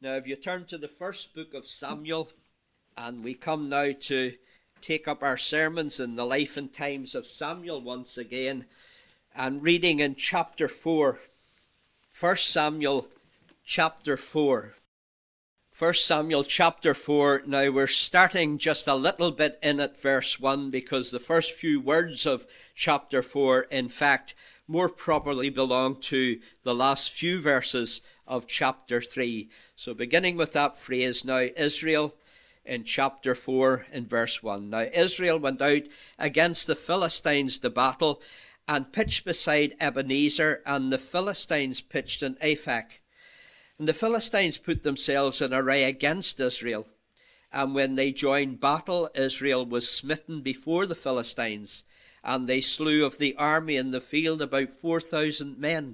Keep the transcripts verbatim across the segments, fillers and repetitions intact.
Now, if you turn to the first book of Samuel, and we come now to take up our sermons in the life and times of Samuel once again, and reading in chapter four, First Samuel chapter four. First Samuel chapter four. Now we're starting just a little bit in at verse one, because the first few words of chapter four, in fact, more properly belong to the last few verses of chapter three. So beginning with that phrase, now Israel, in chapter four in verse one. Now Israel went out against the Philistines to battle, and pitched beside Ebenezer, and the Philistines pitched in Aphek. And the Philistines put themselves in array against Israel. And when they joined battle, Israel was smitten before the Philistines, and they slew of the army in the field about four thousand men.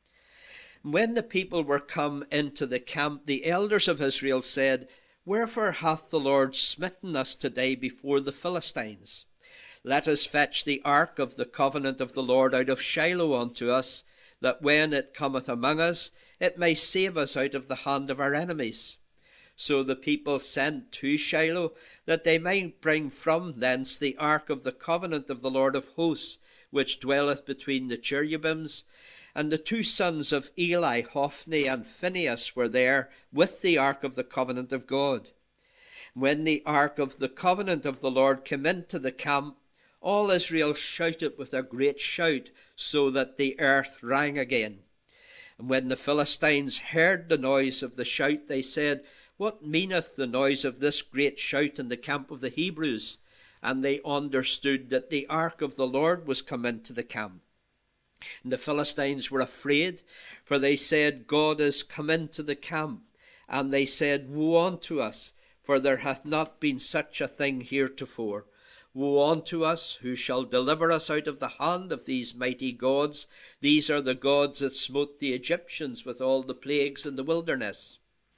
And when the people were come into the camp, the elders of Israel said, Wherefore hath the Lord smitten us today before the Philistines? Let us fetch the ark of the covenant of the Lord out of Shiloh unto us, that when it cometh among us, it may save us out of the hand of our enemies. So the people sent to Shiloh, that they might bring from thence the ark of the covenant of the Lord of hosts, which dwelleth between the cherubims. And the two sons of Eli, Hophni and Phinehas, were there with the ark of the covenant of God. When the ark of the covenant of the Lord came into the camp, all Israel shouted with a great shout, so that the earth rang again. And when the Philistines heard the noise of the shout, they said, What meaneth the noise of this great shout in the camp of the Hebrews? And they understood that the ark of the Lord was come into the camp. And the Philistines were afraid, for they said, God is come into the camp. And they said, Woe unto us, for there hath not been such a thing heretofore. Woe unto us, who shall deliver us out of the hand of these mighty gods? These are the gods that smote the Egyptians with all the plagues in the wilderness.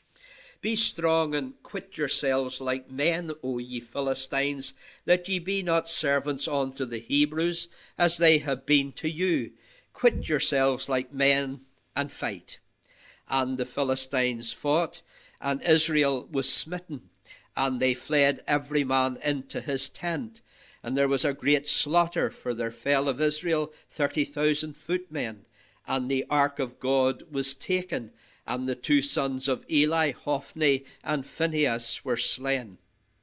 Be strong and quit yourselves like men, O ye Philistines, that ye be not servants unto the Hebrews, as they have been to you. Quit yourselves like men and fight. And the Philistines fought, and Israel was smitten, and they fled every man into his tent. And there was a great slaughter, for there fell of Israel thirty thousand footmen. And the ark of God was taken, and the two sons of Eli, Hophni and Phinehas, were slain.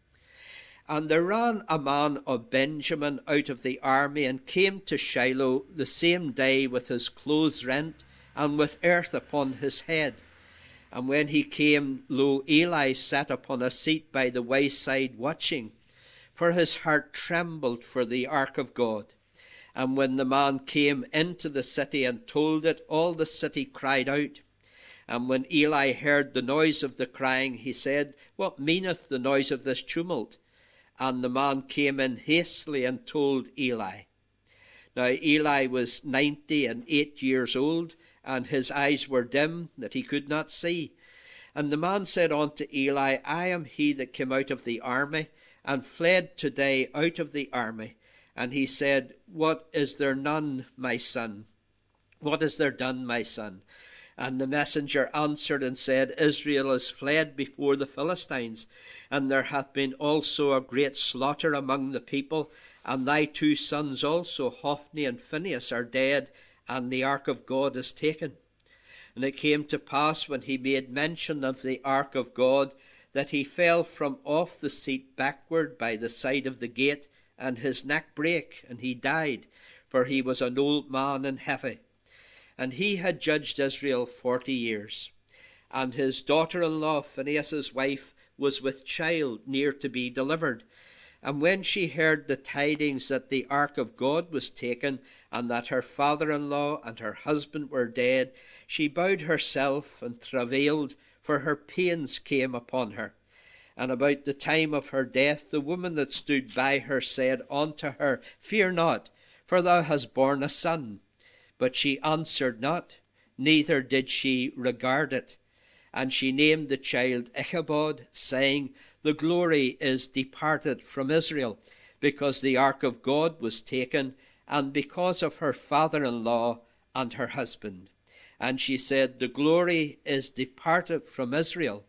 And there ran a man of Benjamin out of the army, and came to Shiloh the same day with his clothes rent, and with earth upon his head. And when he came, lo, Eli sat upon a seat by the wayside watching, for his heart trembled for the ark of God. And when the man came into the city and told it, all the city cried out. And when Eli heard the noise of the crying, he said, What meaneth the noise of this tumult? And the man came in hastily and told Eli. Now Eli was ninety and eight years old, and his eyes were dim, that he could not see. And the man said unto Eli, I am he that came out of the army, and fled today out of the army. And he said, What is there none, my son? What is there done, my son? And the messenger answered and said, Israel is fled before the Philistines, and there hath been also a great slaughter among the people, and thy two sons also, Hophni and Phinehas, are dead, and the ark of God is taken. And it came to pass, when he made mention of the ark of God, that he fell from off the seat backward by the side of the gate, and his neck brake, and he died, for he was an old man and heavy. And he had judged Israel forty years. And his daughter-in-law, Phinehas' wife, was with child, near to be delivered. And when she heard the tidings that the ark of God was taken, and that her father-in-law and her husband were dead, she bowed herself and travailed, for her pains came upon her. And about the time of her death, the woman that stood by her said unto her, Fear not, for thou hast borne a son. But she answered not, neither did she regard it. And she named the child Ichabod, saying, The glory is departed from Israel, because the ark of God was taken, and because of her father-in-law and her husband. And she said, The glory is departed from Israel,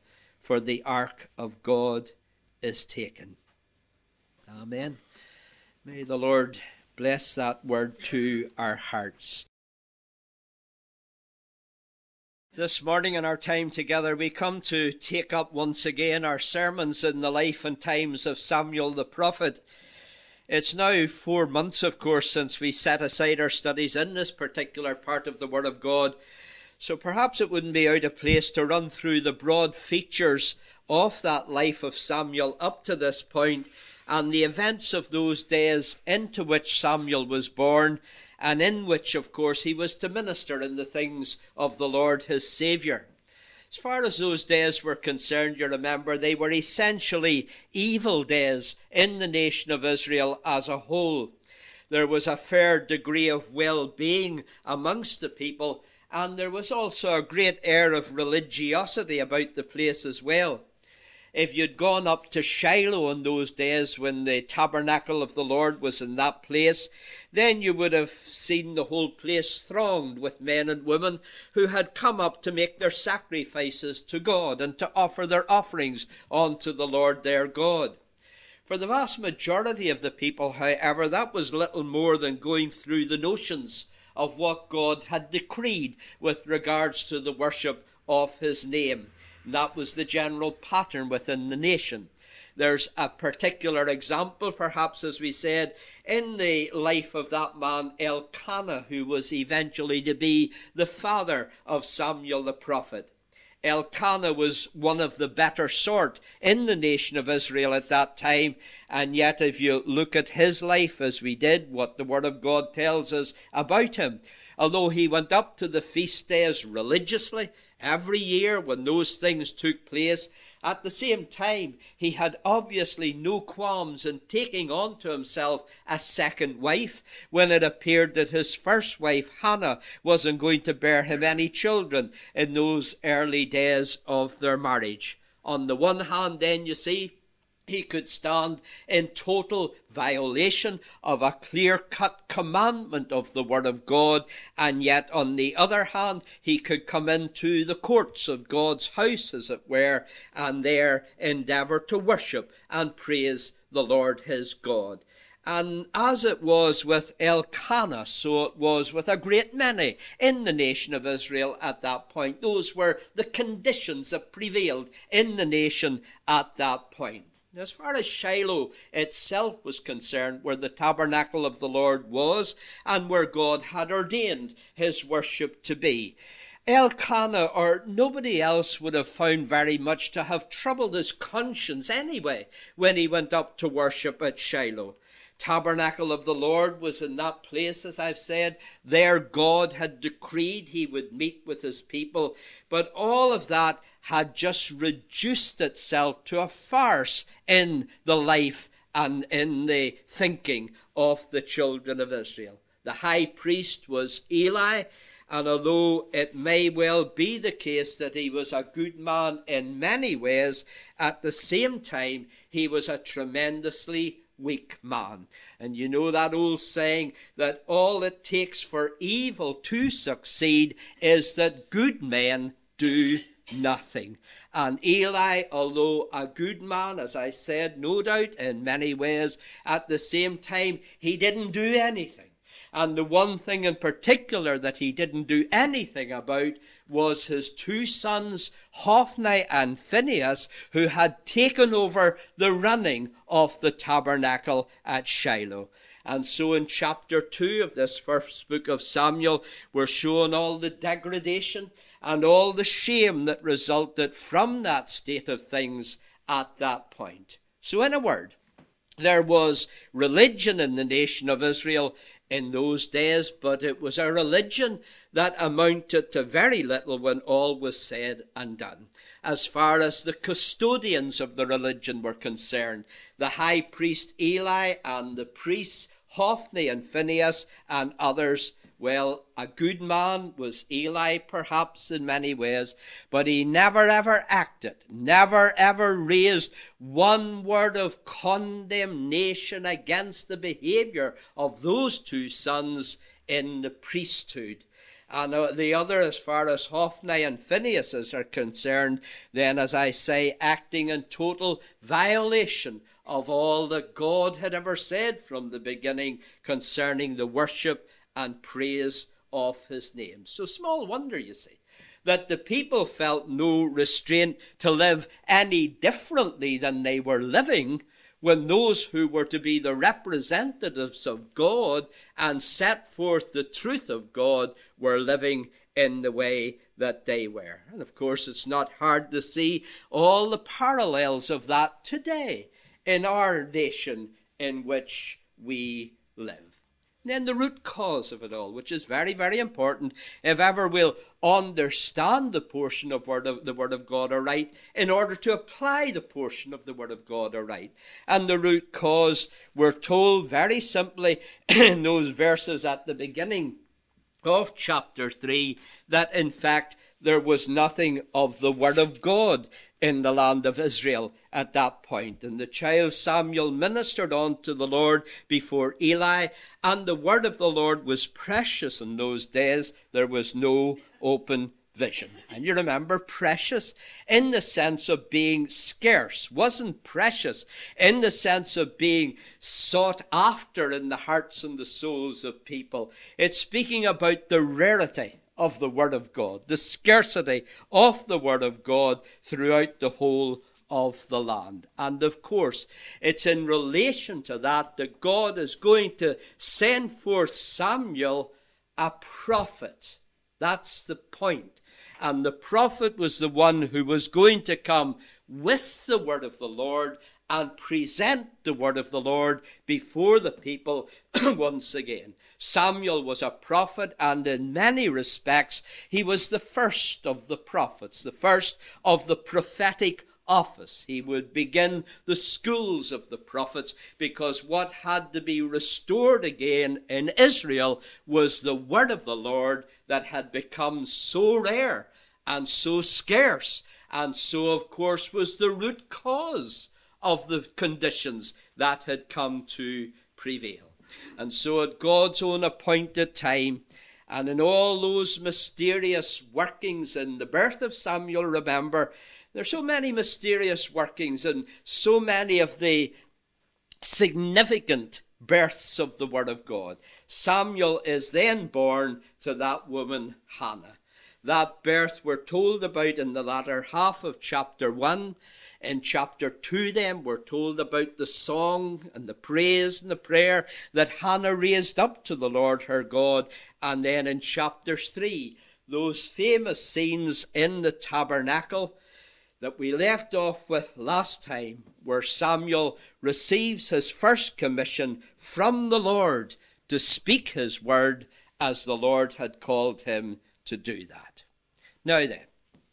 for the ark of God is taken. Amen. May the Lord bless that word to our hearts. This morning in our time together, we come to take up once again our sermons in the life and times of Samuel the prophet. It's now four months, of course, since we set aside our studies in this particular part of the Word of God. So perhaps it wouldn't be out of place to run through the broad features of that life of Samuel up to this point, and the events of those days into which Samuel was born, and in which, of course, he was to minister in the things of the Lord his Saviour. As far as those days were concerned, you remember, they were essentially evil days in the nation of Israel as a whole. There was a fair degree of well-being amongst the people, and there was also a great air of religiosity about the place as well. If you'd gone up to Shiloh in those days when the tabernacle of the Lord was in that place, then you would have seen the whole place thronged with men and women who had come up to make their sacrifices to God and to offer their offerings unto the Lord their God. For the vast majority of the people, however, that was little more than going through the notions of what God had decreed with regards to the worship of his name. And that was the general pattern within the nation. There's a particular example, perhaps, as we said, in the life of that man Elkanah, who was eventually to be the father of Samuel the prophet. Elkanah was one of the better sort in the nation of Israel at that time, and yet if you look at his life as we did, what the Word of God tells us about him, although he went up to the feast days religiously every year when those things took place, at the same time he had obviously no qualms in taking on to himself a second wife when it appeared that his first wife Hannah wasn't going to bear him any children in those early days of their marriage. On the one hand, then, you see, he could stand in total violation of a clear-cut commandment of the Word of God, and yet on the other hand he could come into the courts of God's house, as it were, and there endeavour to worship and praise the Lord his God. And as it was with Elkanah, so it was with a great many in the nation of Israel at that point. Those were the conditions that prevailed in the nation at that point. As far as Shiloh itself was concerned, where the tabernacle of the Lord was, and where God had ordained his worship to be, Elkanah or nobody else would have found very much to have troubled his conscience anyway when he went up to worship at Shiloh. Tabernacle of the Lord was in that place, as I've said. There God had decreed he would meet with his people. But all of that had just reduced itself to a farce in the life and in the thinking of the children of Israel. The high priest was Eli, and although it may well be the case that he was a good man in many ways, at the same time he was a tremendously weak man. And you know that old saying that all it takes for evil to succeed is that good men do nothing. And Eli, although a good man, as I said, no doubt in many ways, at the same time he didn't do anything. And the one thing in particular that he didn't do anything about was his two sons, Hophni and Phinehas, who had taken over the running of the tabernacle at Shiloh. And so in chapter two of this first book of Samuel, we're shown all the degradation and all the shame that resulted from that state of things at that point. So in a word, there was religion in the nation of Israel in those days, but it was a religion that amounted to very little when all was said and done. As far as the custodians of the religion were concerned, the high priest Eli and the priests Hophni and Phinehas and others, well, a good man was Eli, perhaps in many ways, but he never ever acted, never ever raised one word of condemnation against the behavior of those two sons in the priesthood. And uh, the other, as far as Hophni and Phinehas are concerned, then, as I say, acting in total violation of all that God had ever said from the beginning concerning the worship and praise of his name. So small wonder, you see, that the people felt no restraint to live any differently than they were living, when those who were to be the representatives of God and set forth the truth of God were living in the way that they were. And of course, it's not hard to see all the parallels of that today in our nation in which we live. And then the root cause of it all, which is very, very important if ever we'll understand the portion of word of the Word of God aright, in order to apply the portion of the Word of God aright. And the root cause, we're told very simply in those verses at the beginning of chapter three, that in fact there was nothing of the Word of God in the land of Israel at that point. And the child Samuel ministered unto the Lord before Eli, and the word of the Lord was precious in those days. There was no open vision. And you remember, precious in the sense of being scarce, wasn't precious in the sense of being sought after in the hearts and the souls of people. It's speaking about the rarity of the Word of God, the scarcity of the Word of God throughout the whole of the land. And of course, it's in relation to that that God is going to send forth Samuel, a prophet. That's the point. And the prophet was the one who was going to come with the word of the Lord and present the word of the Lord before the people once again. Samuel was a prophet, and in many respects he was the first of the prophets, the first of the prophetic office. He would begin the schools of the prophets, because what had to be restored again in Israel was the word of the Lord that had become so rare and so scarce, and so of course was the root cause of the conditions that had come to prevail. And so at God's own appointed time, and in all those mysterious workings in the birth of Samuel, remember, there's so many mysterious workings and so many of the significant births of the Word of God. Samuel is then born to that woman Hannah. That birth we're told about in the latter half of chapter one. In chapter two then, we're told about the song and the praise and the prayer that Hannah raised up to the Lord her God. And then in chapter three, those famous scenes in the tabernacle that we left off with last time, where Samuel receives his first commission from the Lord to speak his word as the Lord had called him to do that. Now then,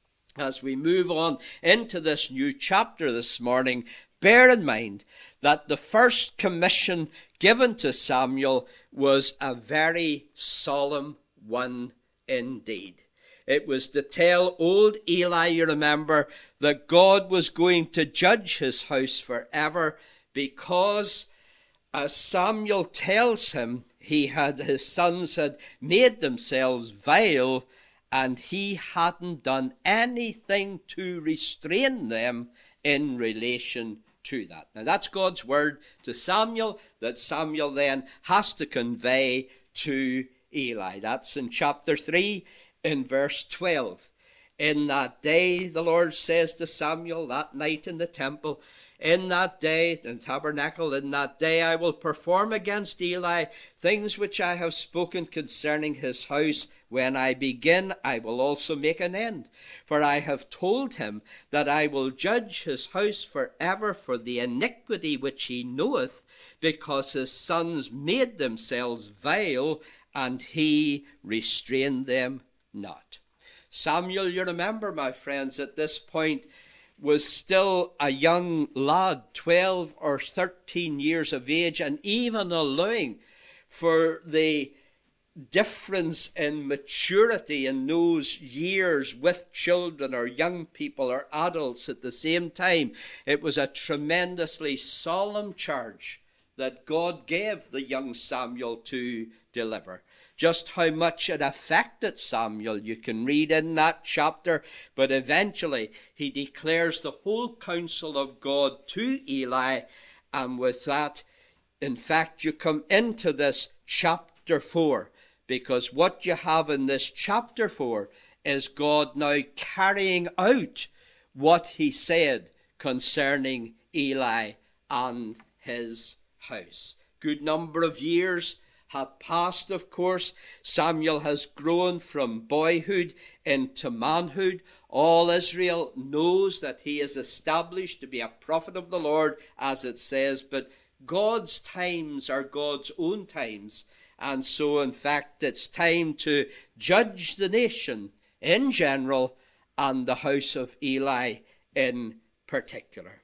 as we move on into this new chapter this morning, bear in mind that the first commission given to Samuel was a very solemn one indeed. It was to tell old Eli, you remember, that God was going to judge his house forever, because, as Samuel tells him, he had his sons had made themselves vile, and he hadn't done anything to restrain them in relation to that. Now that's God's word to Samuel, that Samuel then has to convey to Eli. That's in chapter three, in verse twelve. In that day, the Lord says to Samuel, that night in the temple, in that day, in the tabernacle, in that day I will perform against Eli things which I have spoken concerning his house. When I begin, I will also make an end. For I have told him that I will judge his house forever for the iniquity which he knoweth, because his sons made themselves vile, and he restrained them not. Samuel, you remember, my friends, at this point was still a young lad, twelve or thirteen years of age, and even allowing for the difference in maturity in those years with children or young people or adults at the same time, it was a tremendously solemn charge that God gave the young Samuel to deliver. just how much it affected Samuel. You can read in that chapter, but eventually he declares the whole counsel of God to Eli, and with that, in fact, you come into this chapter four, because what you have in this chapter four is God now carrying out what he said concerning Eli and his house. Good number of years have passed, of course. Samuel has grown from boyhood into manhood. All Israel knows that he is established to be a prophet of the Lord, as it says, but God's times are God's own times. And so, in fact, it's time to judge the nation in general and the house of Eli in particular.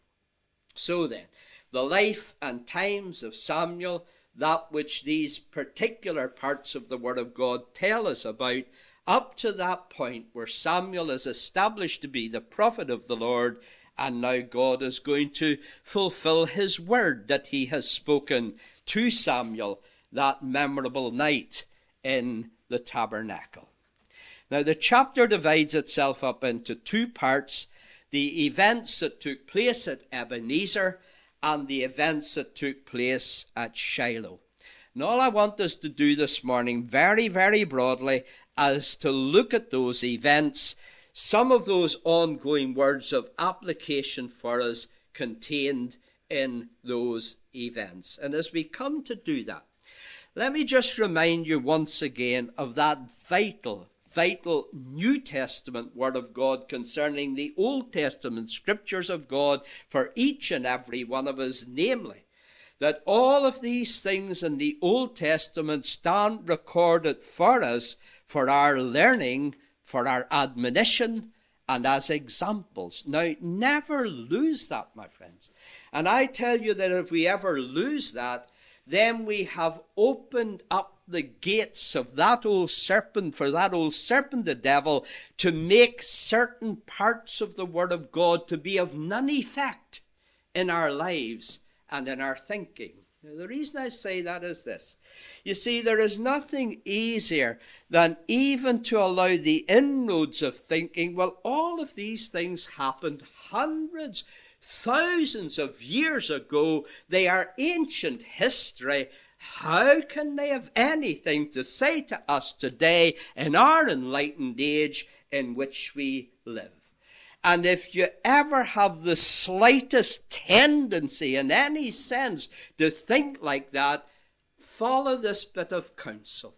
So then, the life and times of Samuel, that which these particular parts of the Word of God tell us about, up to that point where Samuel is established to be the prophet of the Lord, and now God is going to fulfill his word that he has spoken to Samuel that memorable night in the tabernacle. Now the chapter divides itself up into two parts: the events that took place at Ebenezer and the events that took place at Shiloh. And all I want us to do this morning, very, very broadly, is to look at those events, some of those ongoing words of application for us contained in those events. And as we come to do that, let me just remind you once again of that vital, vital New Testament Word of God concerning the Old Testament Scriptures of God for each and every one of us, namely, that all of these things in the Old Testament stand recorded for us for our learning, for our admonition, and as examples. Now, never lose that, my friends. And I tell you that if we ever lose that, then we have opened up the gates of that old serpent, for that old serpent, the devil, to make certain parts of the Word of God to be of none effect in our lives and in our thinking. Now, the reason I say that is this. You see, there is nothing easier than even to allow the inroads of thinking, well, all of these things happened hundreds, thousands of years ago. They are ancient history. How can they have anything to say to us today in our enlightened age in which we live? And if you ever have the slightest tendency in any sense to think like that, follow this bit of counsel.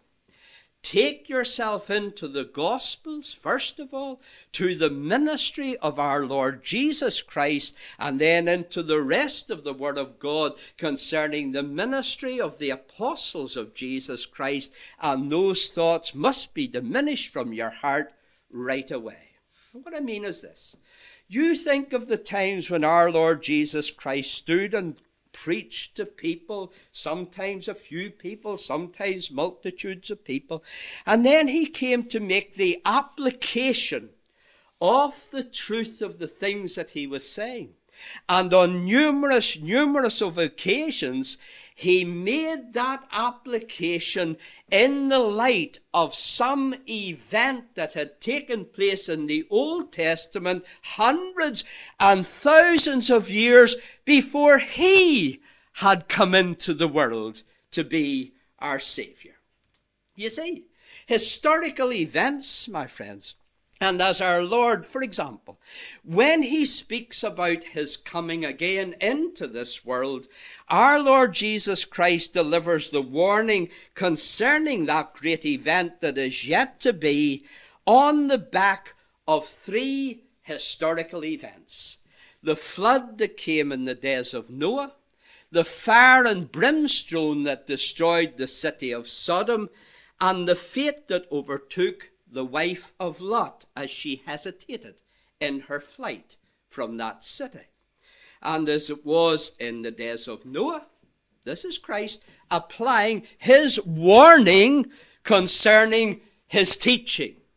Take yourself into the Gospels, first of all, to the ministry of our Lord Jesus Christ, and then into the rest of the Word of God concerning the ministry of the apostles of Jesus Christ, and those thoughts must be diminished from your heart right away. What I mean is this. You think of the times when our Lord Jesus Christ stood and preached to people, sometimes a few people, sometimes multitudes of people, and then he came to make the application of the truth of the things that he was saying. And on numerous, numerous of occasions, he made that application in the light of some event that had taken place in the Old Testament hundreds and thousands of years before he had come into the world to be our Savior. You see, historical events, my friends, and as our Lord, for example, when he speaks about his coming again into this world, our Lord Jesus Christ delivers the warning concerning that great event that is yet to be on the back of three historical events. The flood that came in the days of Noah, the fire and brimstone that destroyed the city of Sodom, and the fate that overtook the wife of Lot as she hesitated in her flight from that city. And as it was in the days of Noah, this is Christ applying his warning concerning his teaching.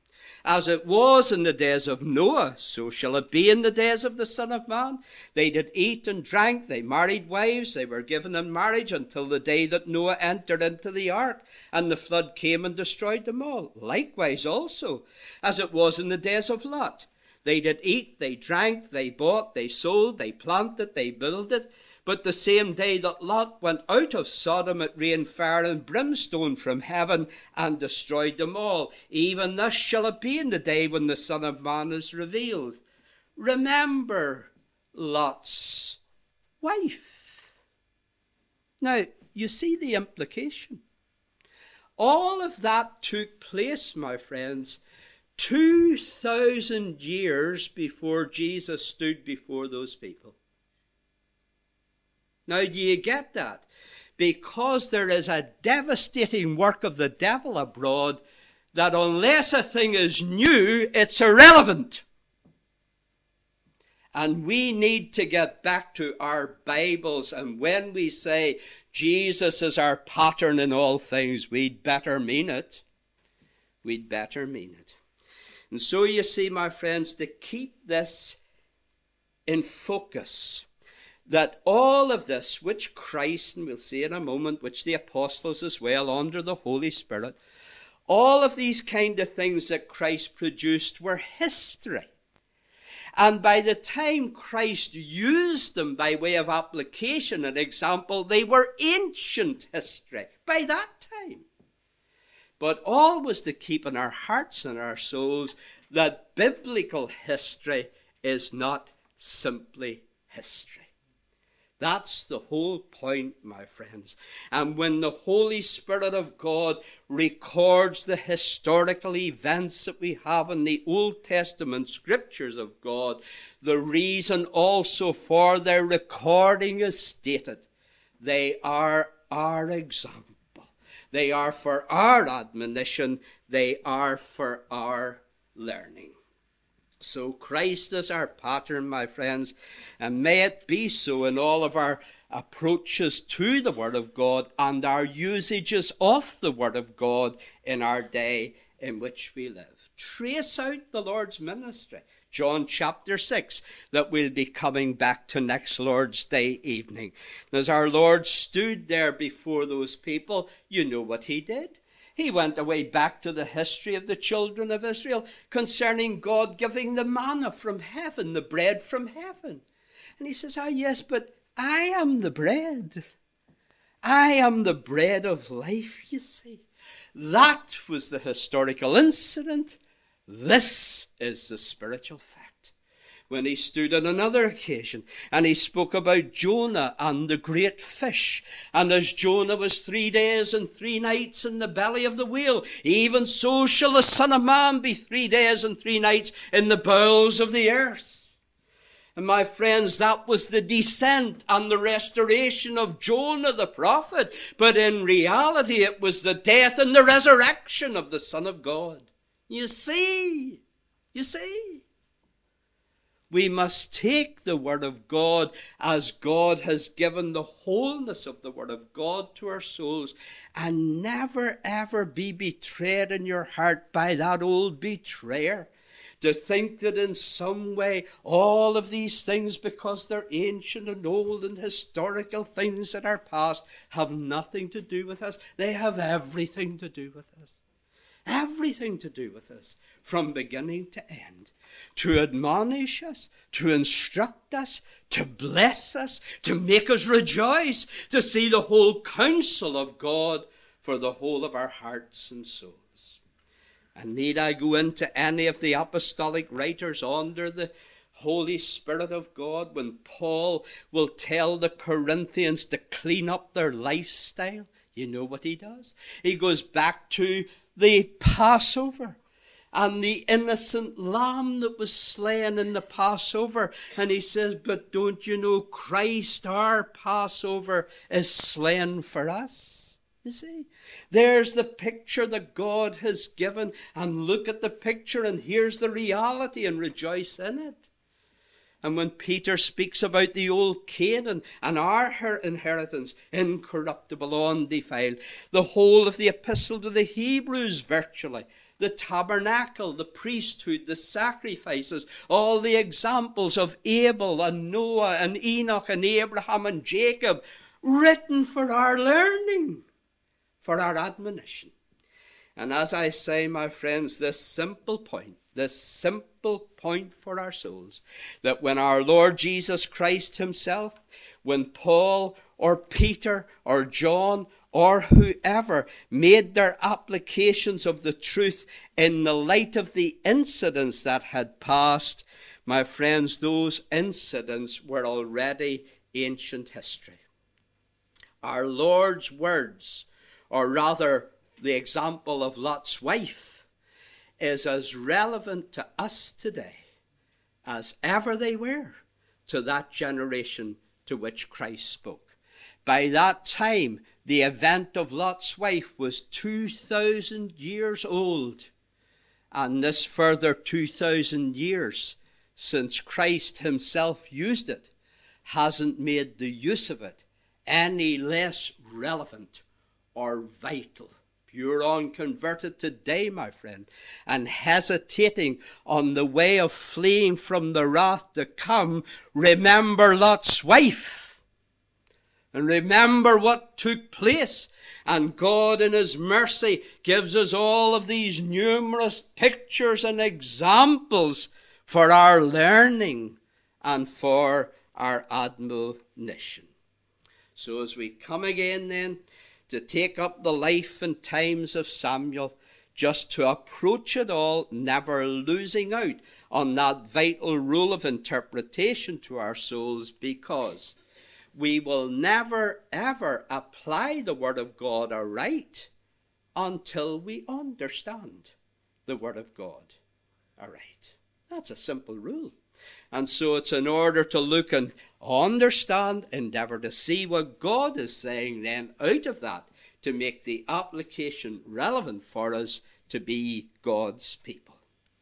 As it was in the days of Noah, so shall it be in the days of the Son of Man. They did eat and drank, they married wives, they were given in marriage until the day that Noah entered into the ark, and the flood came and destroyed them all. Likewise also, as it was in the days of Lot. They did eat, they drank, they bought, they sold, they planted, they builded. But the same day that Lot went out of Sodom, it rained fire and brimstone from heaven and destroyed them all. Even thus shall it be in the day when the Son of Man is revealed. Remember Lot's wife. Now, you see the implication. All of that took place, my friends, two thousand years before Jesus stood before those people. Now, do you get that? Because there is a devastating work of the devil abroad that unless a thing is new, it's irrelevant. And we need to get back to our Bibles. And when we say Jesus is our pattern in all things, we'd better mean it. We'd better mean it. And so you see, my friends, to keep this in focus, that all of this, which Christ, and we'll see in a moment, which the apostles as well, under the Holy Spirit, all of these kind of things that Christ produced were history. And by the time Christ used them by way of application and example, they were ancient history by that time. But always to keep in our hearts and our souls that biblical history is not simply history. That's the whole point, my friends. And when the Holy Spirit of God records the historical events that we have in the Old Testament scriptures of God, the reason also for their recording is stated. They are our example. They are for our admonition. They are for our learning. So Christ is our pattern, my friends, and may it be so in all of our approaches to the Word of God and our usages of the Word of God in our day in which we live. Trace out the Lord's ministry. John chapter six, that we'll be coming back to next Lord's Day evening. As our Lord stood there before those people, you know what he did. He went away back to the history of the children of Israel concerning God giving the manna from heaven, the bread from heaven. And he says, ah, yes, but I am the bread. I am the bread of life, you see. That was the historical incident. This is the spiritual fact. When he stood on another occasion and he spoke about Jonah and the great fish. And as Jonah was three days and three nights in the belly of the whale, even so shall the Son of Man be three days and three nights in the bowels of the earth. And my friends, that was the descent and the restoration of Jonah the prophet. But in reality, it was the death and the resurrection of the Son of God. You see, you see. We must take the Word of God as God has given the wholeness of the Word of God to our souls, and never ever be betrayed in your heart by that old betrayer. To think that in some way all of these things, because they're ancient and old and historical things that are past, have nothing to do with us. They have everything to do with us. Everything to do with us from beginning to end. To admonish us, to instruct us, to bless us, to make us rejoice, to see the whole counsel of God for the whole of our hearts and souls. And need I go into any of the apostolic writers under the Holy Spirit of God when Paul will tell the Corinthians to clean up their lifestyle? You know what he does? He goes back to the Passover and the innocent lamb that was slain in the Passover. And he says, but don't you know Christ, our Passover, is slain for us? You see, there's the picture that God has given. And look at the picture, and here's the reality, and rejoice in it. And when Peter speaks about the old Canaan and our inheritance, incorruptible, undefiled, the whole of the epistle to the Hebrews virtually, the tabernacle, the priesthood, the sacrifices, all the examples of Abel and Noah and Enoch and Abraham and Jacob, written for our learning, for our admonition. And as I say, my friends, this simple point, this simple point for our souls, that when our Lord Jesus Christ himself, when Paul or Peter or John or whoever made their applications of the truth in the light of the incidents that had passed, my friends, those incidents were already ancient history. Our Lord's words, or rather the example of Lot's wife, is as relevant to us today as ever they were to that generation to which Christ spoke. By that time, the event of Lot's wife was two thousand years old, and this further two thousand years since Christ himself used it hasn't made the use of it any less relevant or vital. You're unconverted today, my friend, and hesitating on the way of fleeing from the wrath to come, remember Lot's wife. And remember what took place. And God in his mercy gives us all of these numerous pictures and examples for our learning and for our admonition. So as we come again then to take up the life and times of Samuel, just to approach it all, never losing out on that vital rule of interpretation to our souls, because we will never ever apply the Word of God aright until we understand the Word of God aright. That's a simple rule. And so it's in order to look and understand, endeavour to see what God is saying then out of that, to make the application relevant for us to be God's people.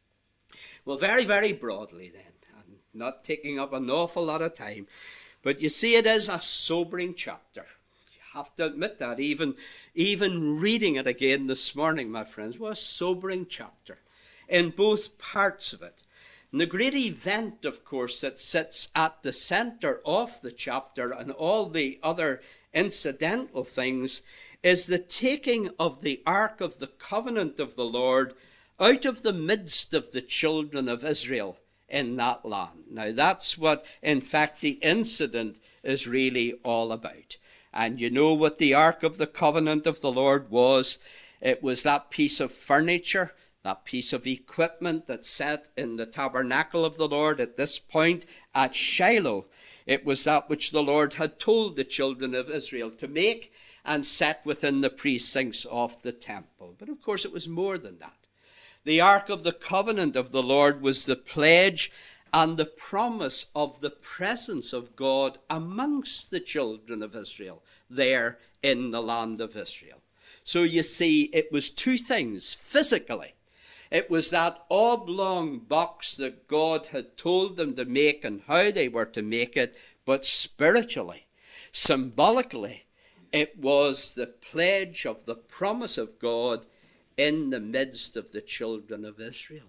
Well, very, very broadly then, and not taking up an awful lot of time, but you see it is a sobering chapter. You have to admit that. Even, even reading it again this morning, my friends, was a sobering chapter in both parts of it. And the great event, of course, that sits at the centre of the chapter and all the other incidental things is the taking of the Ark of the Covenant of the Lord out of the midst of the children of Israel in that land. Now that's what, in fact, the incident is really all about. And you know what the Ark of the Covenant of the Lord was. It was that piece of furniture, that piece of equipment that's set in the tabernacle of the Lord at this point at Shiloh. It was that which the Lord had told the children of Israel to make and set within the precincts of the temple. But of course it was more than that. The Ark of the Covenant of the Lord was the pledge and the promise of the presence of God amongst the children of Israel there in the land of Israel. So you see, it was two things physically. It was that oblong box that God had told them to make and how they were to make it, but spiritually, symbolically, it was the pledge of the promise of God in the midst of the children of Israel.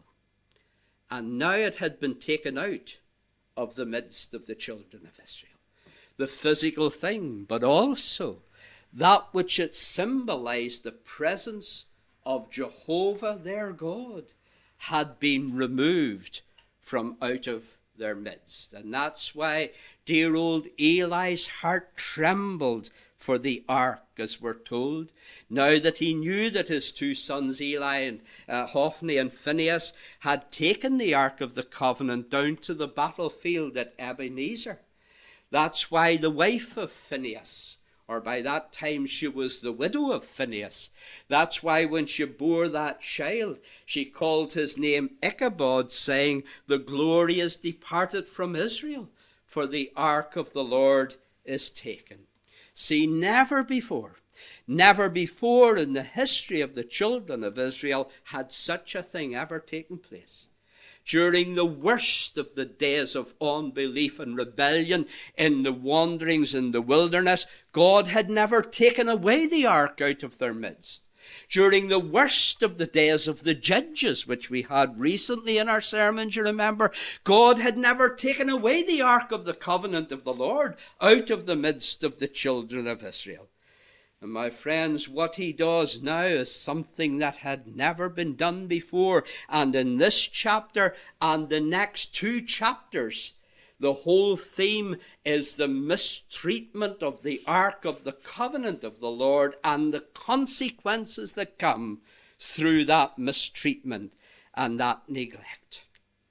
And now it had been taken out of the midst of the children of Israel. The physical thing, but also that which it symbolized, the presence of Jehovah their God, had been removed from out of their midst. And that's why dear old Eli's heart trembled for the ark, as we're told, now that he knew that his two sons, Eli and uh, Hophni and Phinehas, had taken the Ark of the Covenant down to the battlefield at Ebenezer. That's why the wife of Phinehas, or by that time she was the widow of Phinehas, that's why when she bore that child, she called his name Ichabod, saying, "The glory is departed from Israel, for the ark of the Lord is taken." See, never before, never before in the history of the children of Israel had such a thing ever taken place. During the worst of the days of unbelief and rebellion in the wanderings in the wilderness, God had never taken away the ark out of their midst. During the worst of the days of the judges, which we had recently in our sermons, you remember, God had never taken away the ark of the covenant of the Lord out of the midst of the children of Israel. And my friends, what he does now is something that had never been done before. And in this chapter and the next two chapters, the whole theme is the mistreatment of the ark of the covenant of the Lord and the consequences that come through that mistreatment and that neglect.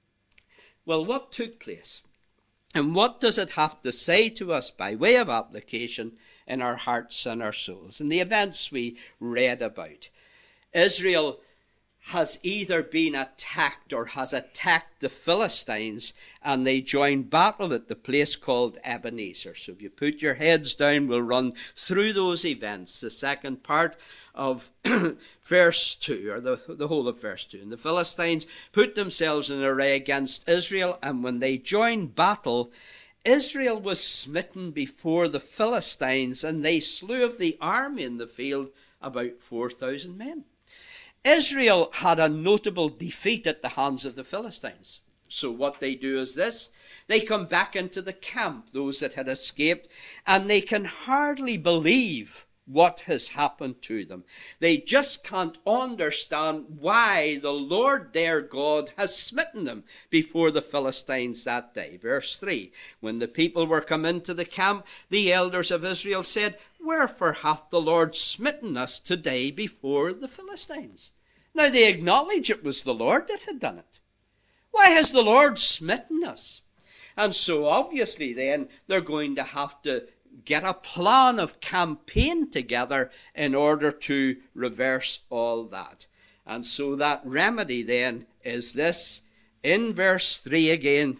Well, what took place? And what does it have to say to us by way of application in our hearts and our souls? And the events we read about. Israel has either been attacked or has attacked the Philistines, and they join battle at the place called Ebenezer. So if you put your heads down, we'll run through those events, the second part of verse two, or the, the whole of verse two. And the Philistines put themselves in array against Israel, and when they joined battle, Israel was smitten before the Philistines, and they slew of the army in the field about four thousand men. Israel had a notable defeat at the hands of the Philistines. So what they do is this. They come back into the camp, those that had escaped, and they can hardly believe what has happened to them. They just can't understand why the Lord their God has smitten them before the Philistines that day. Verse three, when the people were come into the camp, the elders of Israel said, "Wherefore hath the Lord smitten us today before the Philistines?" Now they acknowledge it was the Lord that had done it. Why has the Lord smitten us? And so obviously then they're going to have to get a plan of campaign together in order to reverse all that. And so that remedy then is this. In verse three again,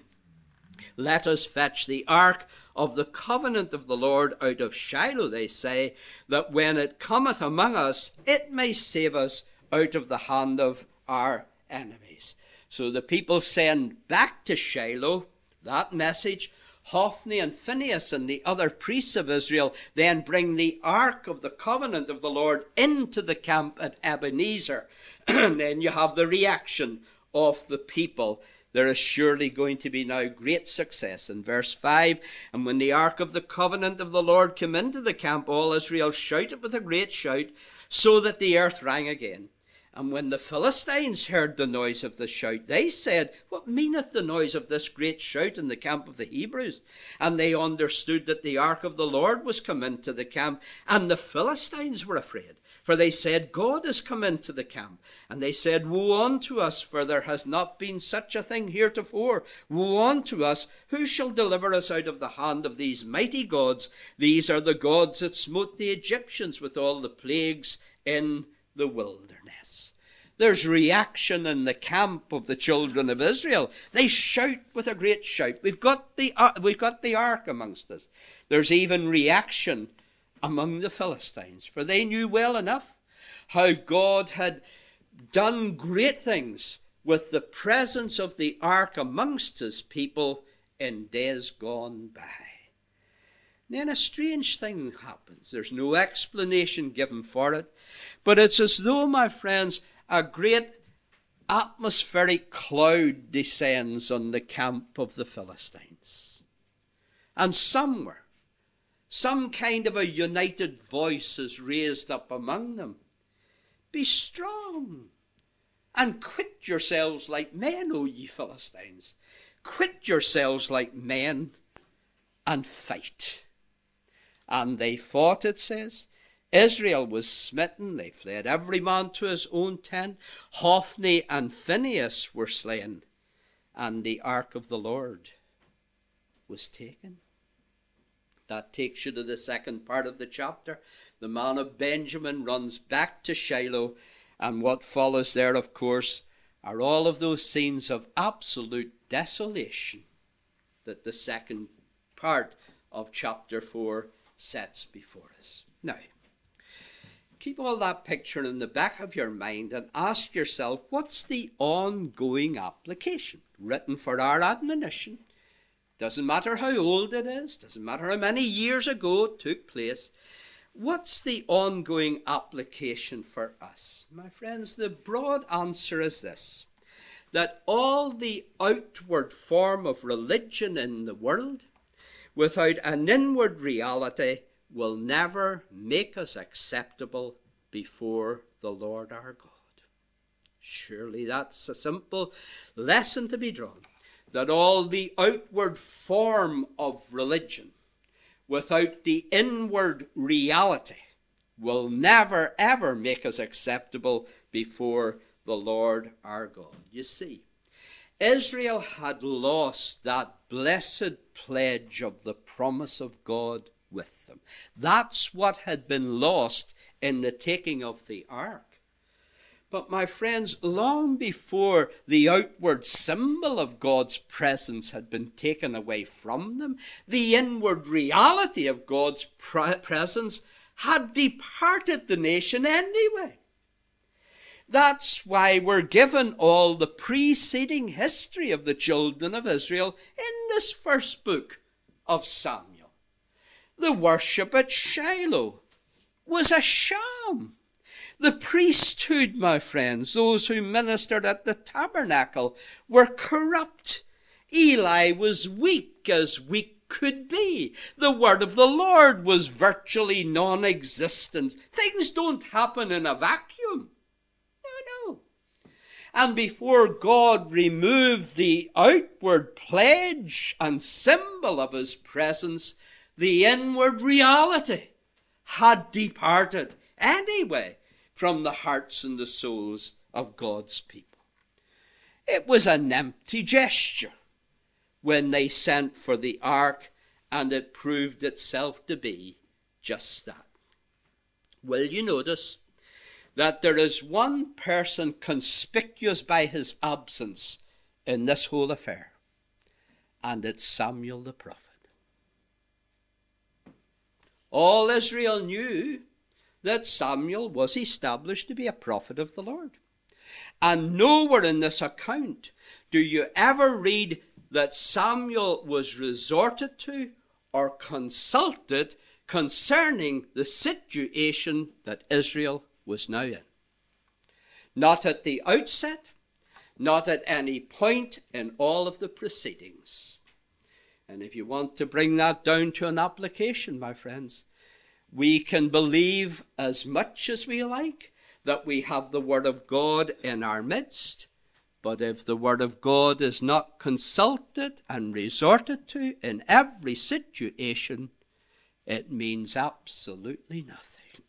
"Let us fetch the ark of the covenant of the Lord out of Shiloh," they say, "that when it cometh among us, it may save us out of the hand of our enemies." So the people send back to Shiloh that message. Hophni and Phinehas and the other priests of Israel then bring the ark of the covenant of the Lord into the camp at Ebenezer. And then you have the reaction of the people. There is surely going to be now great success. In verse five, "And when the ark of the covenant of the Lord came into the camp, all Israel shouted with a great shout, so that the earth rang again. And when the Philistines heard the noise of the shout, they said, What meaneth the noise of this great shout in the camp of the Hebrews? And they understood that the ark of the Lord was come into the camp, and the Philistines were afraid. For they said, God is come into the camp. And they said, Woe unto us, for there has not been such a thing heretofore. Woe unto us, who shall deliver us out of the hand of these mighty gods? These are the gods that smote the Egyptians with all the plagues in the wilderness. There's reaction in the camp of the children of Israel. They shout with a great shout. We've got the, uh, we've got the ark amongst us. There's even reaction among the Philistines, for they knew well enough how God had done great things with the presence of the ark amongst his people in days gone by. Then a strange thing happens. There's no explanation given for it, but it's as though, my friends, a great atmospheric cloud descends on the camp of the Philistines. And somewhere, some kind of a united voice is raised up among them. Be strong and quit yourselves like men, O ye Philistines. Quit yourselves like men and fight. And they fought, it says. Israel was smitten. They fled every man to his own tent. Hophni and Phinehas were slain. And the ark of the Lord was taken. That takes you to the second part of the chapter. The man of Benjamin runs back to Shiloh. And what follows there, of course, are all of those scenes of absolute desolation that the second part of chapter four sets before us. Now, keep all that picture in the back of your mind and ask yourself, what's the ongoing application? Written for our admonition. Doesn't matter how old it is. Doesn't matter how many years ago it took place. What's the ongoing application for us? My friends, the broad answer is this: that all the outward form of religion in the world, without an inward reality, will never make us acceptable before the Lord our God. Surely that's a simple lesson to be drawn, that all the outward form of religion, without the inward reality, will never ever make us acceptable before the Lord our God. You see, Israel had lost that blessed pledge of the promise of God with them. That's what had been lost in the taking of the ark. But my friends, long before the outward symbol of God's presence had been taken away from them, the inward reality of God's pre- presence had departed the nation anyway. That's why we're given all the preceding history of the children of Israel in this first book of Samuel. The worship at Shiloh was a sham. The priesthood, my friends, those who ministered at the tabernacle, were corrupt. Eli was weak as weak could be. The word of the Lord was virtually non-existent. Things don't happen in a vacuum. No, no. And before God removed the outward pledge and symbol of his presence, the inward reality had departed anyway from the hearts and the souls of God's people. It was an empty gesture when they sent for the ark, and it proved itself to be just that. Will you notice that there is one person conspicuous by his absence in this whole affair, and it's Samuel the prophet. All Israel knew that Samuel was established to be a prophet of the Lord. And nowhere in this account do you ever read that Samuel was resorted to or consulted concerning the situation that Israel was now in. Not at the outset, not at any point in all of the proceedings. And if you want to bring that down to an application, my friends, we can believe as much as we like that we have the Word of God in our midst, but if the Word of God is not consulted and resorted to in every situation, it means absolutely nothing.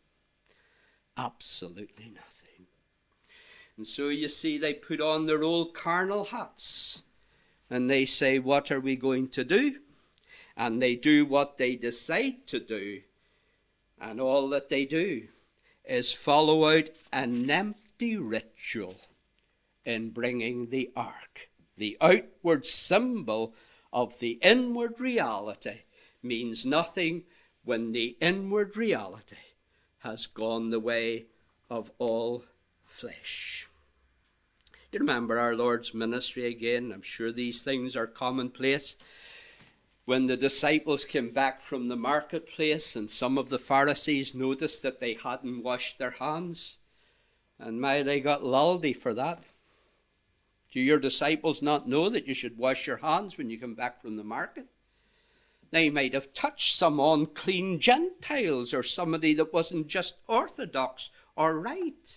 Absolutely nothing. And so you see, they put on their old carnal hats and they say, what are we going to do? And they do what they decide to do. And all that they do is follow out an empty ritual in bringing the ark. The outward symbol of the inward reality means nothing when the inward reality has gone the way of all flesh. You remember our Lord's ministry again. I'm sure these things are commonplace. When the disciples came back from the marketplace and some of the Pharisees noticed that they hadn't washed their hands, and my, they got luldy for that. Do your disciples not know that you should wash your hands when you come back from the market? They might have touched some unclean Gentiles or somebody that wasn't just orthodox or right.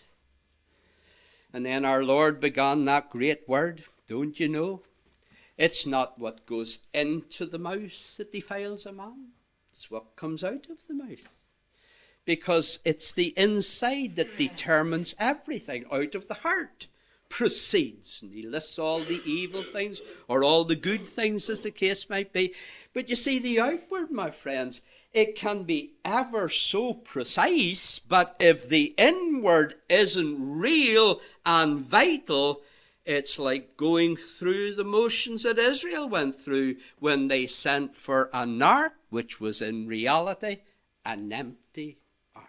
And then our Lord began that great word, don't you know? It's not what goes into the mouth that defiles a man. It's what comes out of the mouth. Because it's the inside that determines everything. Out of the heart proceeds. And he lists all the evil things or all the good things, as the case might be. But you see, the outward, my friends, it can be ever so precise, but if the inward isn't real and vital, it's like going through the motions that Israel went through when they sent for an ark, which was in reality an empty ark.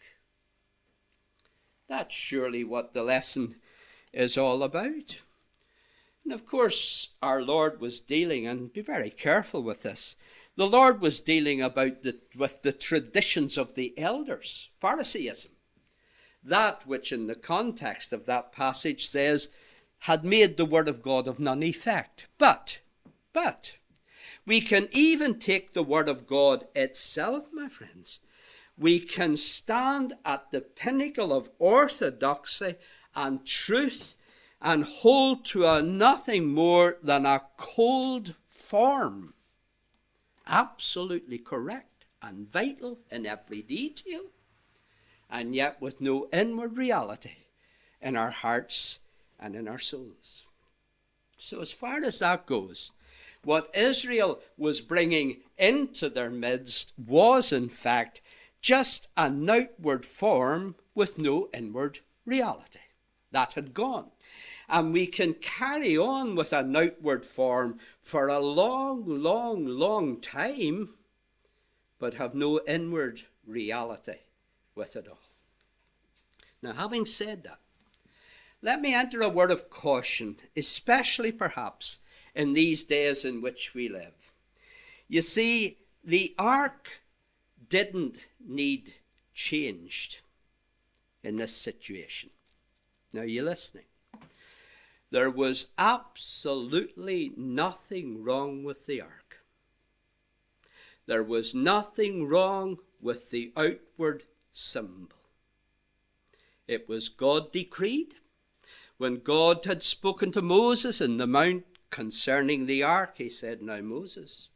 That's surely what the lesson is all about. And of course, our Lord was dealing, and be very careful with this, The Lord was dealing about the, with the traditions of the elders, Pharisaism. That which in the context of that passage says, had made the word of God of none effect. But, but, we can even take the word of God itself, my friends. We can stand at the pinnacle of orthodoxy and truth and hold to a nothing more than a cold form. Absolutely correct and vital in every detail, and yet with no inward reality in our hearts and in our souls. So as far as that goes, what Israel was bringing into their midst was in fact just an outward form with no inward reality. That had gone. And we can carry on with an outward form for a long, long, long time, but have no inward reality with it all. Now, having said that, let me enter a word of caution, especially perhaps in these days in which we live. You see, the ark didn't need changed in this situation. Now, are you listening? There was absolutely nothing wrong with the ark. There was nothing wrong with the outward symbol. It was God decreed. When God had spoken to Moses in the mount concerning the ark, he said, "Now Moses,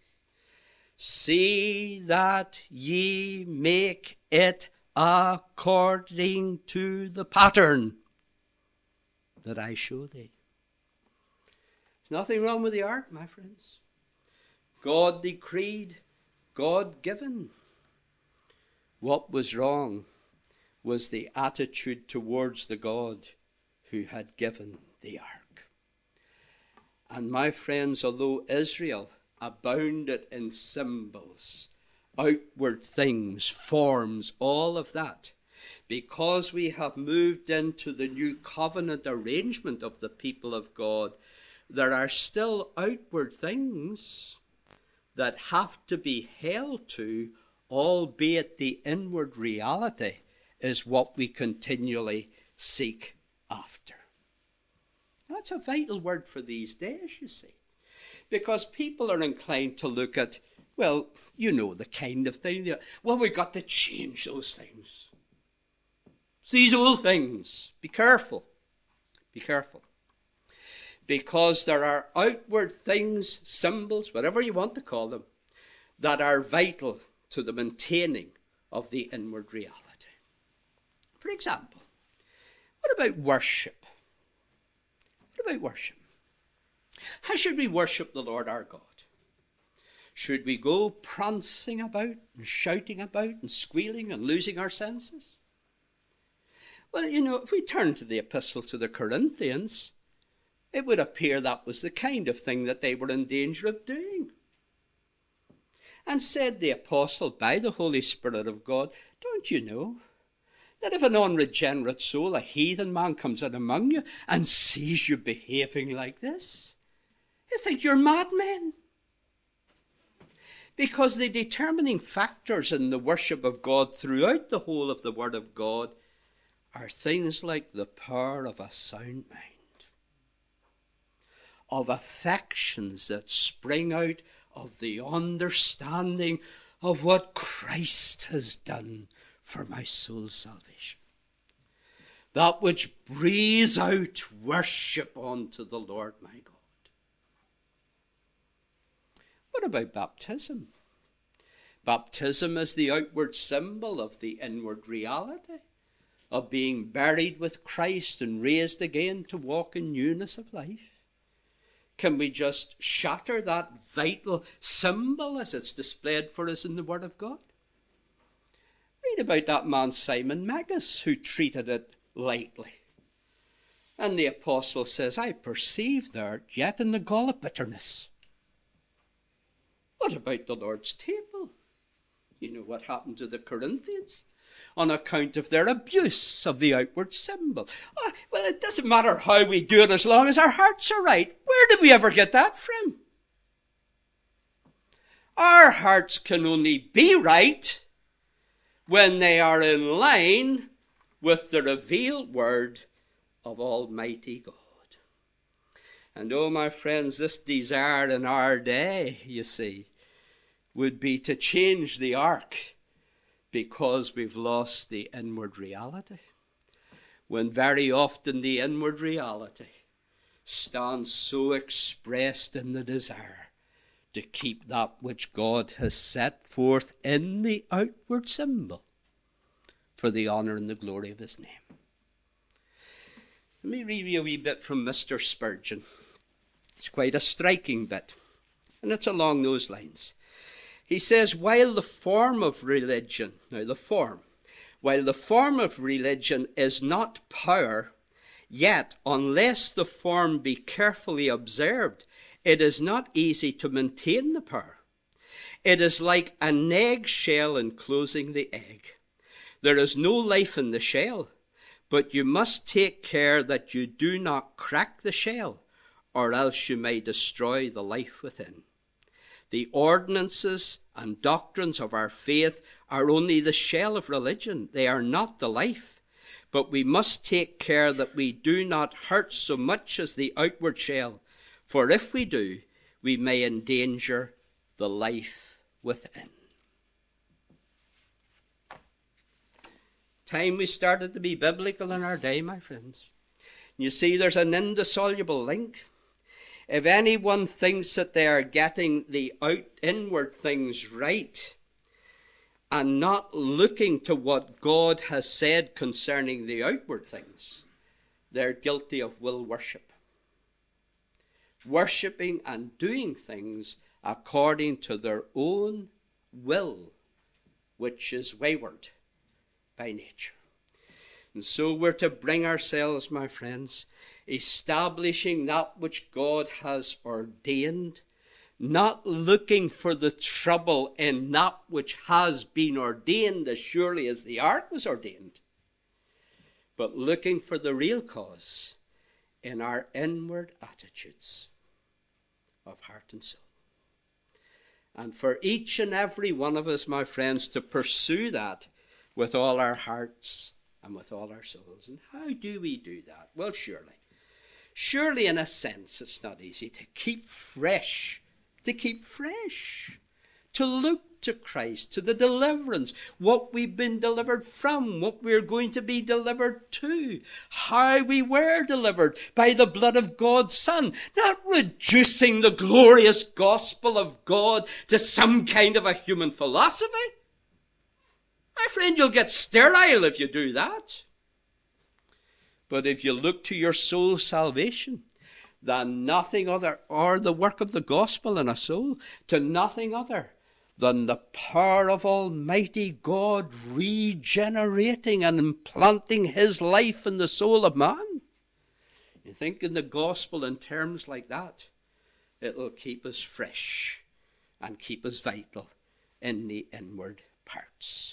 see that ye make it according to the pattern that I show thee." There's nothing wrong with the ark, my friends. God decreed, God given. What was wrong was the attitude towards the God who had given the ark. And my friends, although Israel abounded in symbols, outward things, forms, all of that, because we have moved into the new covenant arrangement of the people of God, there are still outward things that have to be held to, albeit the inward reality is what we continually seek after. That's a vital word for these days, you see, because people are inclined to look at, well, you know, the kind of thing, well, we've got to change those things. It's these old things. Be careful. Be careful. Because there are outward things, symbols, whatever you want to call them, that are vital to the maintaining of the inward reality. For example, what about worship? What about worship? How should we worship the Lord our God? Should we go prancing about and shouting about and squealing and losing our senses? Well, you know, if we turn to the epistle to the Corinthians, it would appear that was the kind of thing that they were in danger of doing. And said the apostle, by the Holy Spirit of God, don't you know that if an unregenerate soul, a heathen man, comes in among you and sees you behaving like this, they think you're madmen? Because the determining factors in the worship of God throughout the whole of the Word of God are things like the power of a sound mind, of affections that spring out of the understanding of what Christ has done for my soul's salvation. That which breathes out worship unto the Lord my God. What about baptism? Baptism is the outward symbol of the inward reality of being buried with Christ and raised again to walk in newness of life. Can we just shatter that vital symbol as it's displayed for us in the Word of God? Read about that man Simon Magus who treated it lightly. And the apostle says, I perceive there yet in the gall of bitterness. What about the Lord's table? You know what happened to the Corinthians on account of their abuse of the outward symbol. Oh, well, it doesn't matter how we do it as long as our hearts are right. Where did we ever get that from? Our hearts can only be right when they are in line with the revealed word of Almighty God. And oh, my friends, this desire in our day, you see, would be to change the ark because we've lost the inward reality. When very often the inward reality stands so expressed in the desire to keep that which God has set forth in the outward symbol for the honor and the glory of his name. Let me read you a wee bit from Mister Spurgeon. It's quite a striking bit, and it's along those lines. He says, while the form of religion, now the form, while the form of religion is not power, yet unless the form be carefully observed, it is not easy to maintain the power. It is like an egg shell enclosing the egg. There is no life in the shell, but you must take care that you do not crack the shell, or else you may destroy the life within. The ordinances and doctrines of our faith are only the shell of religion. They are not the life. But we must take care that we do not hurt so much as the outward shell, for if we do, we may endanger the life within. Time we started to be biblical in our day, my friends. You see, there's an indissoluble link. If anyone thinks that they are getting the out inward things right and not looking to what God has said concerning the outward things, they're guilty of will worship. Worshipping and doing things according to their own will, which is wayward by nature. And so we're to bring ourselves, my friends, establishing that which God has ordained, not looking for the trouble in that which has been ordained as surely as the ark was ordained, but looking for the real cause in our inward attitudes of heart and soul. And for each and every one of us, my friends, to pursue that with all our hearts and with all our souls. And how do we do that? Well, surely. Surely, in a sense, it's not easy to keep fresh, to keep fresh, to look to Christ, to the deliverance, what we've been delivered from, what we're going to be delivered to, how we were delivered by the blood of God's Son, not reducing the glorious gospel of God to some kind of a human philosophy. My friend, you'll get sterile if you do that. But if you look to your soul's salvation, than nothing other, or the work of the gospel in a soul, to nothing other than the power of Almighty God regenerating and implanting his life in the soul of man. You think in the gospel in terms like that, it'll keep us fresh and keep us vital in the inward parts.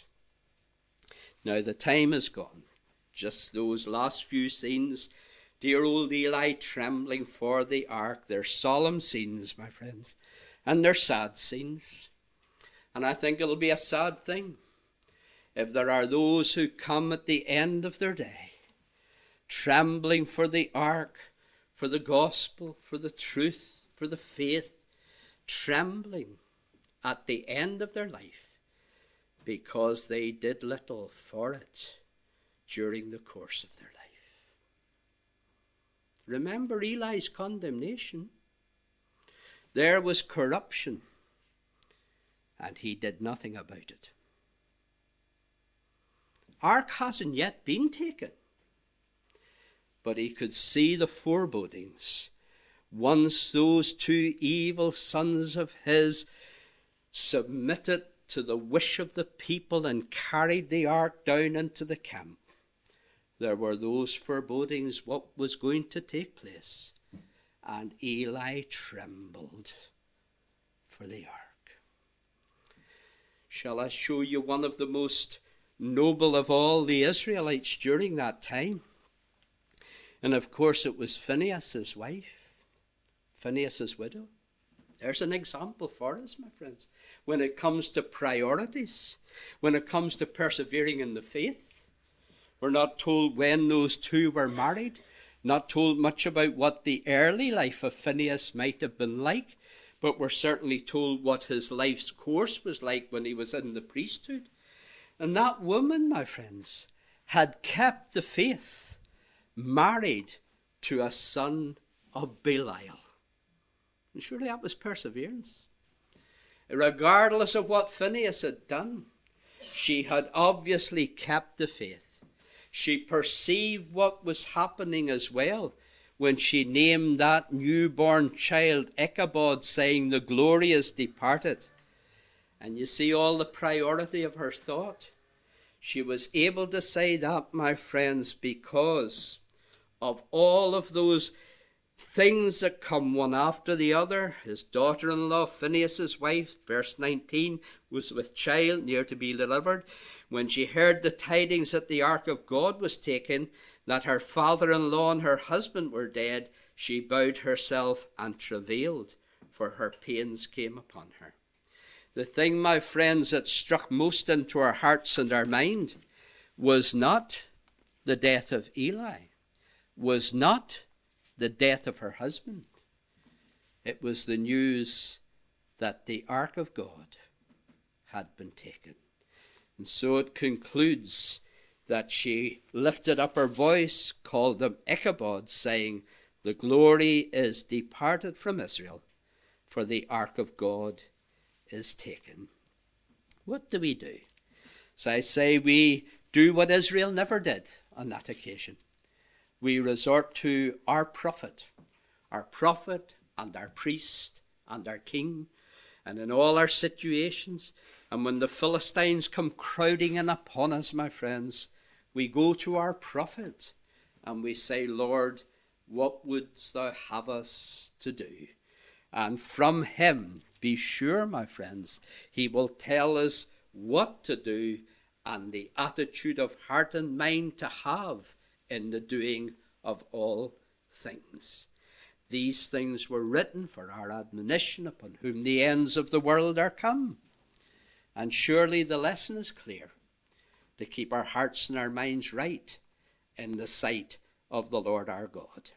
Now the time is gone. Just those last few scenes, dear old Eli trembling for the ark, they're solemn scenes, my friends, and they're sad scenes. And I think it'll be a sad thing if there are those who come at the end of their day, trembling for the ark, for the gospel, for the truth, for the faith, trembling at the end of their life because they did little for it during the course of their life. Remember Eli's condemnation. There was corruption, and he did nothing about it. Ark hasn't yet been taken, but he could see the forebodings. Once those two evil sons of his submitted to the wish of the people and carried the ark down into the camp, there were those forebodings what was going to take place, and Eli trembled for the ark. Shall I show you one of the most noble of all the Israelites during that time? And of course it was Phinehas' wife, Phinehas' widow. There's an example for us, my friends. When it comes to priorities, when it comes to persevering in the faith, we're not told when those two were married, not told much about what the early life of Phinehas might have been like, but we're certainly told what his life's course was like when he was in the priesthood. And that woman, my friends, had kept the faith, married to a son of Belial. And surely that was perseverance. Regardless of what Phinehas had done, she had obviously kept the faith. She perceived what was happening as well when she named that newborn child Ichabod, saying, "The glory is departed." And you see all the priority of her thought. She was able to say that, my friends, because of all of those things that come one after the other. His daughter-in-law, Phinehas' wife, verse nineteen, was with child, near to be delivered. When she heard the tidings that the ark of God was taken, that her father-in-law and her husband were dead, she bowed herself and travailed, for her pains came upon her. The thing, my friends, that struck most into our hearts and our mind was not the death of Eli, was not the death of her husband. It was the news that the ark of God had been taken. And so it concludes that she lifted up her voice, called them Ichabod, saying, "The glory is departed from Israel, for the ark of God is taken." What do we do? As I say, we do what Israel never did on that occasion. We resort to our prophet, our prophet and our priest and our king, and in all our situations. And when the Philistines come crowding in upon us, my friends, we go to our prophet and we say, "Lord, what wouldst thou have us to do?" And from him, be sure, my friends, he will tell us what to do and the attitude of heart and mind to have in the doing of all things. These things were written for our admonition, upon whom the ends of the world are come. And surely the lesson is clear, to keep our hearts and our minds right in the sight of the Lord our God.